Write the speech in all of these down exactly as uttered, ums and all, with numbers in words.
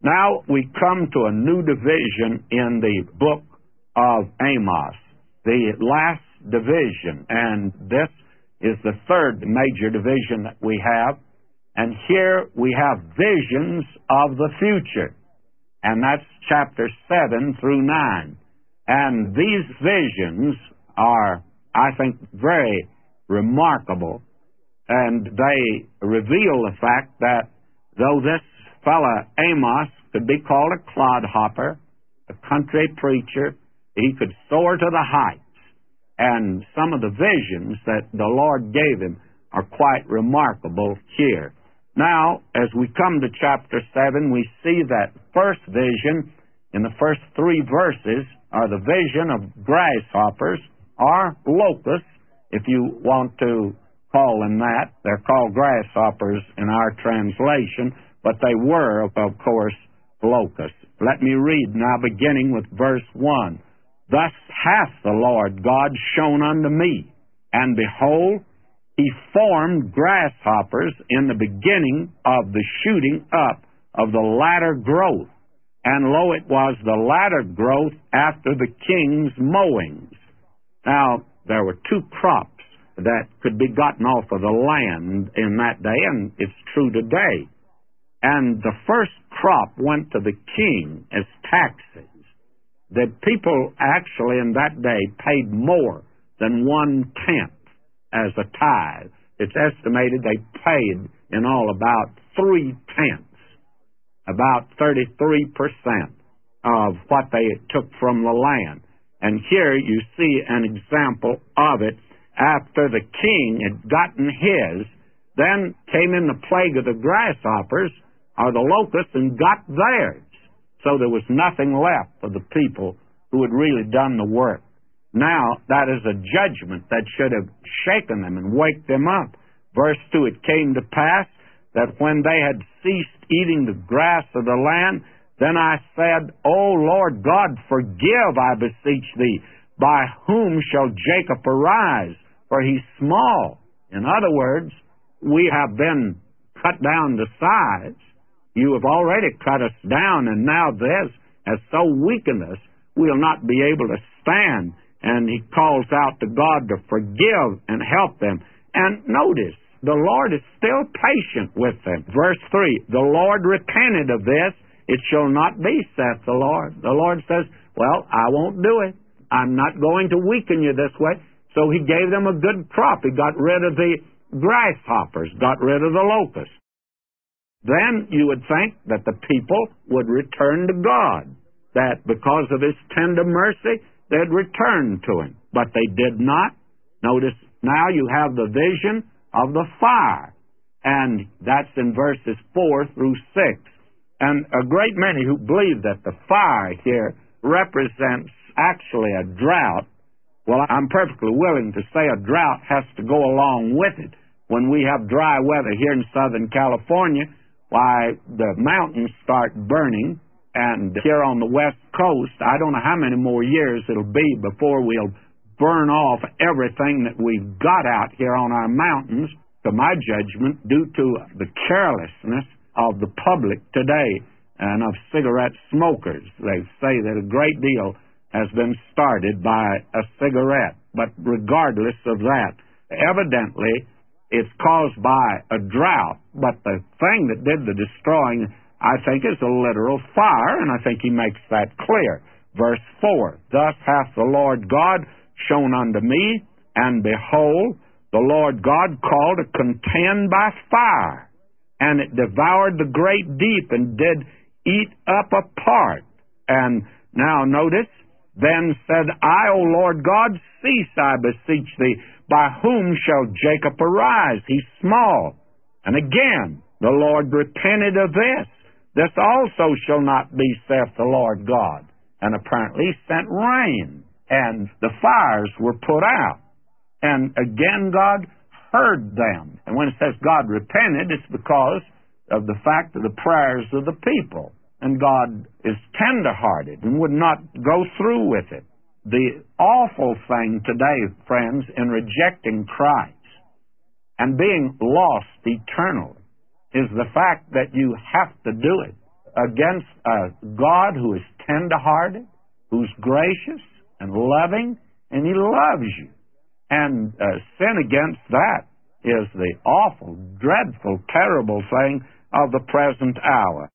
Now we come to a new division in the book of Amos, the last division, and this is the third major division that we have. And here we have visions of the future, and that's chapter seven through nine. And these visions are, I think, very remarkable, and they reveal the fact that though this fella Amos could be called a clodhopper, a country preacher, he could soar to the heights, and some of the visions that the Lord gave him are quite remarkable here. Now, as we come to chapter seven, we see that first vision in the first three verses are the vision of grasshoppers, or locusts, if you want to call them that. They're called grasshoppers in our translation, but they were, of course, locusts. Let me read now, beginning with verse one. Thus hath the Lord God shown unto me, and behold, he formed grasshoppers in the beginning of the shooting up of the latter growth. And lo, it was the latter growth after the king's mowings. Now, there were two crops that could be gotten off of the land in that day, and it's true today. And the first crop went to the king as taxes. The people actually in that day paid more than one-tenth as a tithe. It's estimated they paid in all about three-tenths, about thirty-three percent of what they took from the land. And here you see an example of it. After the king had gotten his, then came in the plague of the grasshoppers, or the locusts, and got theirs. So there was nothing left for the people who had really done the work. Now, that is a judgment that should have shaken them and waked them up. Verse two, it came to pass that when they had ceased eating the grass of the land, then I said, O Lord God, forgive, I beseech thee, by whom shall Jacob arise? For he's small. In other words, we have been cut down to size. You have already cut us down, and now this has so weakened us, we'll not be able to stand. And he calls out to God to forgive and help them. And notice, the Lord is still patient with them. Verse three, the Lord repented of this. It shall not be, saith the Lord. The Lord says, well, I won't do it. I'm not going to weaken you this way. So he gave them a good crop. He got rid of the grasshoppers, got rid of the locusts. Then you would think that the people would return to God, that because of his tender mercy, they'd return to him. But they did not. Notice now you have the vision of the fire, and that's in verses four through six. And a great many who believe that the fire here represents actually a drought. Well, I'm perfectly willing to say a drought has to go along with it. When we have dry weather here in Southern California, why, the mountains start burning, and here on the West Coast, I don't know how many more years it'll be before we'll burn off everything that we've got out here on our mountains, to my judgment, due to the carelessness of the public today and of cigarette smokers. They say that a great deal has been started by a cigarette. But regardless of that, evidently it's caused by a drought. But the thing that did the destroying, I think, is a literal fire, and I think he makes that clear. Verse four, thus hath the Lord God shown unto me, and behold, the Lord God called to contend by fire, and it devoured the great deep, and did eat up a part. And now notice, then said I, O Lord God, cease, I beseech thee, by whom shall Jacob arise? He's small. And again, the Lord repented of this. This also shall not be, saith the Lord God. And apparently sent rain, and the fires were put out. And again God heard them. And when it says God repented, it's because of the fact of the prayers of the people. And God is tender-hearted and would not go through with it. The awful thing today, friends, in rejecting Christ and being lost eternally is the fact that you have to do it against a God who is tender-hearted, who's gracious and loving, and He loves you. And uh, sin against that is the awful, dreadful, terrible thing of the present hour.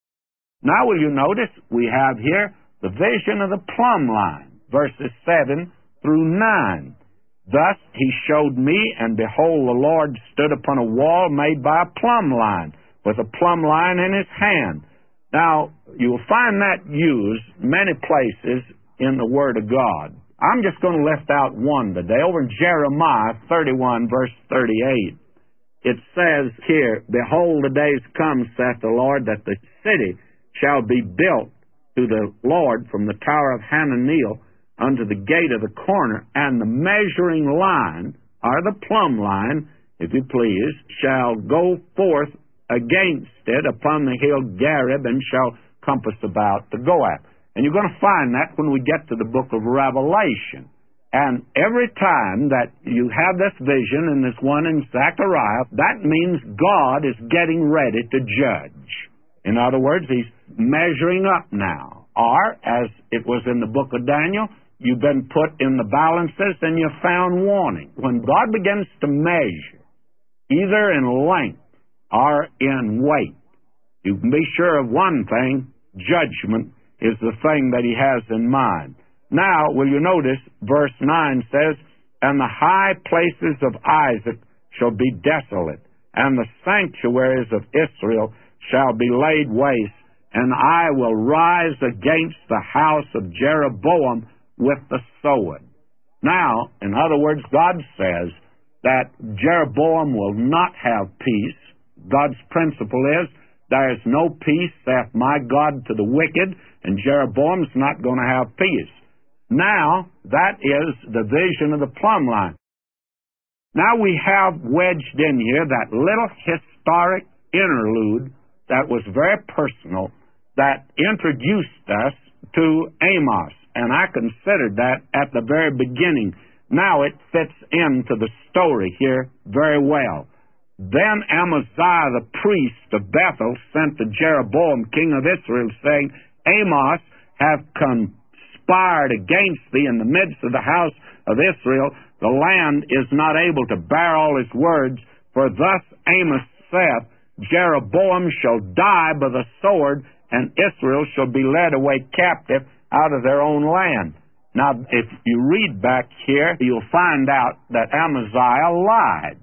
Now will you notice we have here the vision of the plumb line, verses seven through nine. Thus he showed me, and behold, the Lord stood upon a wall made by a plumb line, with a plumb line in his hand. Now, you'll find that used many places in the Word of God. I'm just going to lift out one today. Over in Jeremiah thirty-one, verse thirty-eight, it says here, Behold, the days come, saith the Lord, that the city shall be built to the Lord from the tower of Hananeel unto the gate of the corner, and the measuring line, or the plumb line, if you please, shall go forth against it upon the hill Gareb, and shall compass about the Goab. And you're going to find that when we get to the book of Revelation. And every time that you have this vision, and this one in Zechariah, that means God is getting ready to judge. In other words, He's measuring up now. Or, as it was in the book of Daniel, you've been put in the balances and you're found wanting. When God begins to measure, either in length or in weight, you can be sure of one thing: judgment is the thing that He has in mind. Now, will you notice, verse nine says, And the high places of Isaac shall be desolate, and the sanctuaries of Israel shall be laid waste, and I will rise against the house of Jeroboam with the sword. Now, in other words, God says that Jeroboam will not have peace. God's principle is, there is no peace, saith my God, to the wicked, and Jeroboam's not going to have peace. Now, that is the vision of the plumb line. Now we have wedged in here that little historic interlude that was very personal, that introduced us to Amos. And I considered that at the very beginning. Now it fits into the story here very well. Then Amaziah the priest of Bethel sent to Jeroboam king of Israel, saying, Amos hath conspired against thee in the midst of the house of Israel. The land is not able to bear all his words. For thus Amos saith, Jeroboam shall die by the sword, and Israel shall be led away captive out of their own land. Now, if you read back here, you'll find out that Amaziah lied.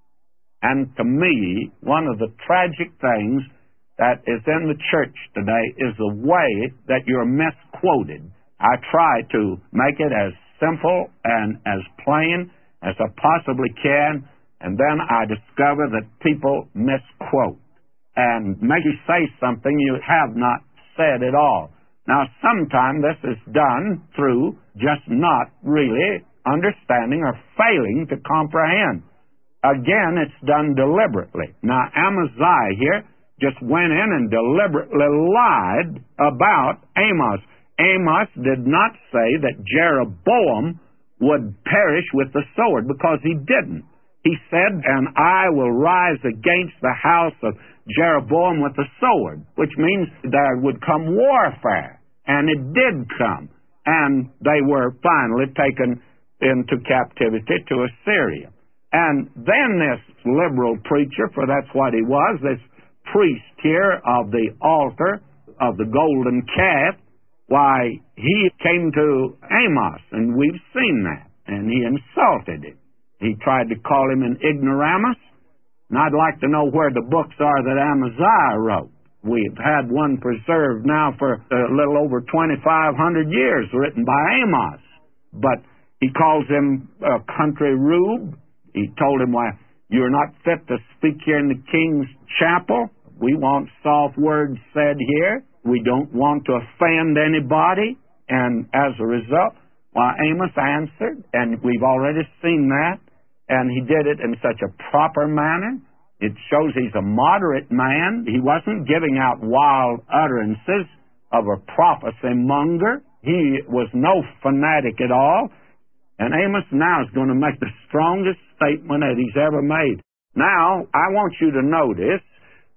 And to me, one of the tragic things that is in the church today is the way that you're misquoted. I try to make it as simple and as plain as I possibly can, and then I discover that people misquote and make you say something you have not said at all. Now, sometimes this is done through just not really understanding or failing to comprehend. Again, it's done deliberately. Now, Amaziah here just went in and deliberately lied about Amos. Amos did not say that Jeroboam would perish with the sword, because he didn't. He said, and I will rise against the house of Jeroboam with the sword, which means there would come warfare. And it did come. And they were finally taken into captivity to Assyria. And then this liberal preacher, for that's what he was, this priest here of the altar of the golden calf, why, he came to Amos, and we've seen that, and he insulted him. He tried to call him an ignoramus, and I'd like to know where the books are that Amaziah wrote. We've had one preserved now for a little over twenty-five hundred years, written by Amos. But he calls him a country rube. He told him, why, you're not fit to speak here in the king's chapel. We want soft words said here. We don't want to offend anybody. And as a result, why, Amos answered, and we've already seen that, and he did it in such a proper manner. It shows he's a moderate man. He wasn't giving out wild utterances of a prophecy monger. He was no fanatic at all. And Amos now is going to make the strongest statement that he's ever made. Now, I want you to notice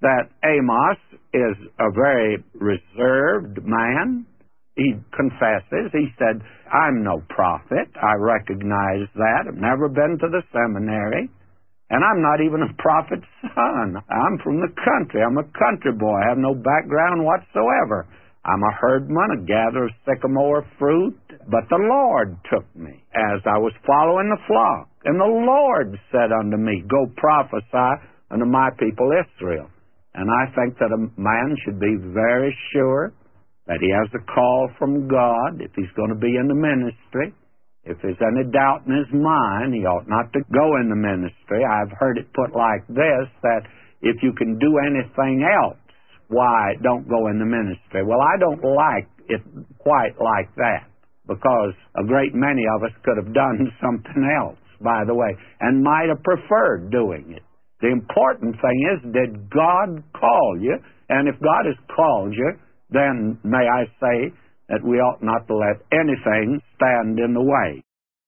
that Amos is a very reserved man. He confesses. He said, I'm no prophet. I recognize that. I've never been to the seminary. And I'm not even a prophet's son. I'm from the country. I'm a country boy. I have no background whatsoever. I'm a herdman, a gatherer of sycamore fruit. But the Lord took me as I was following the flock. And the Lord said unto me, go prophesy unto my people Israel. And I think that a man should be very sure that he has a call from God if he's going to be in the ministry. If there's any doubt in his mind, he ought not to go in the ministry. I've heard it put like this, that if you can do anything else, why don't go in the ministry? Well, I don't like it quite like that, because a great many of us could have done something else, by the way, and might have preferred doing it. The important thing is, did God call you? And if God has called you, then may I say that we ought not to let anything stand in the way.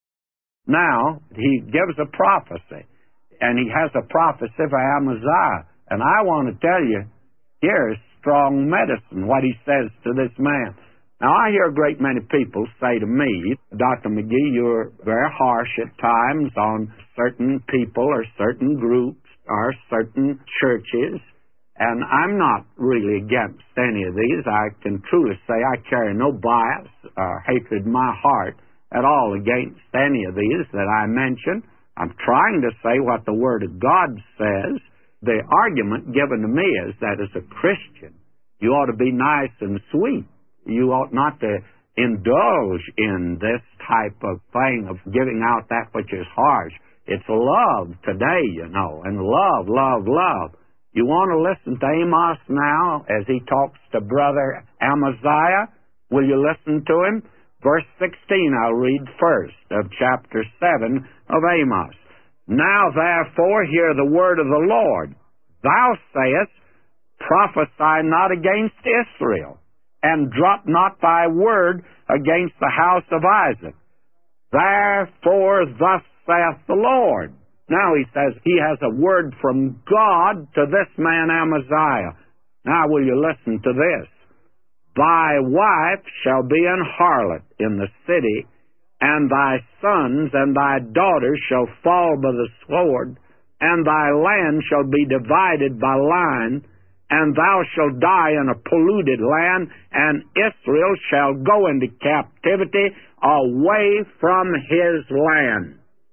Now, he gives a prophecy, and he has a prophecy for Amaziah. And I want to tell you, here's strong medicine, what he says to this man. Now, I hear a great many people say to me, Doctor McGee, you're very harsh at times on certain people or certain groups or certain churches. And I'm not really against any of these. I can truly say I carry no bias or hatred in my heart at all against any of these that I mention. I'm trying to say what the Word of God says. The argument given to me is that as a Christian, you ought to be nice and sweet. You ought not to indulge in this type of thing of giving out that which is harsh. It's love today, you know, and love, love, love. You want to listen to Amos now as he talks to brother Amaziah? Will you listen to him? Verse sixteen, I'll read first of chapter seven of Amos. Now therefore hear the word of the Lord. Thou sayest, prophesy not against Israel, and drop not thy word against the house of Isaac. Therefore thus saith the Lord. Now he says he has a word from God to this man Amaziah. Now will you listen to this? Thy wife shall be an harlot in the city, and thy sons and thy daughters shall fall by the sword, and thy land shall be divided by line, and thou shalt die in a polluted land, and Israel shall go into captivity away from his land.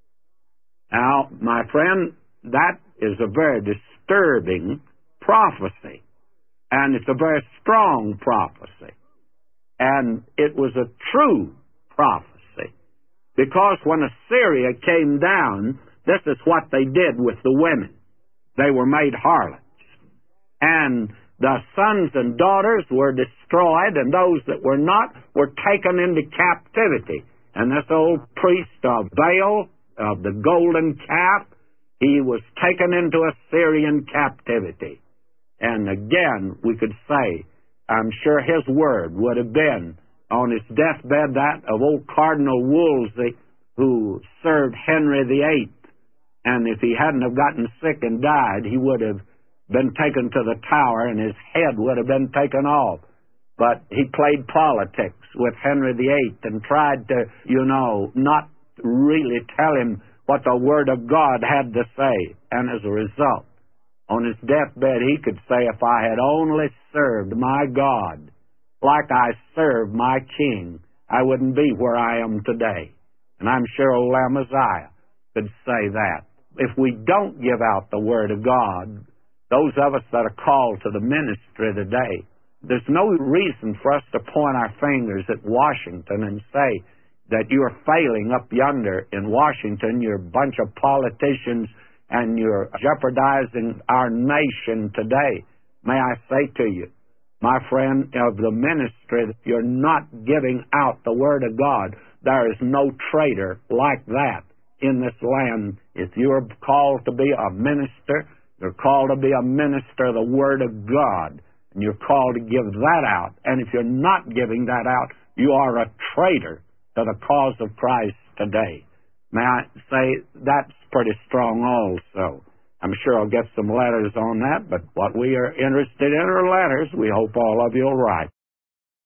Now, my friend, that is a very disturbing prophecy, and it's a very strong prophecy, and it was a true prophecy, because when Assyria came down, this is what they did with the women. They were made harlots, and the sons and daughters were destroyed, and those that were not were taken into captivity. And this old priest of Baal, of the golden calf, he was taken into Assyrian captivity. And again, we could say, I'm sure his word would have been on his deathbed that of old Cardinal Wolsey, who served Henry the Eighth. And if he hadn't have gotten sick and died, he would have been taken to the Tower, and his head would have been taken off. But he played politics with Henry the Eighth and tried to, you know, not really tell him what the Word of God had to say. And as a result, on his deathbed, he could say, if I had only served my God like I served my King, I wouldn't be where I am today. And I'm sure old Amaziah could say that. If we don't give out the Word of God, those of us that are called to the ministry today, there's no reason for us to point our fingers at Washington and say that you're failing up yonder in Washington, you're a bunch of politicians, and you're jeopardizing our nation today. May I say to you, my friend of the ministry, that you're not giving out the Word of God. There is no traitor like that in this land. If you're called to be a minister, you're called to be a minister of the Word of God, and you're called to give that out. And if you're not giving that out, you are a traitor to the cause of Christ today. May I say that's pretty strong also. I'm sure I'll get some letters on that, but what we are interested in are letters. We hope all of you will write.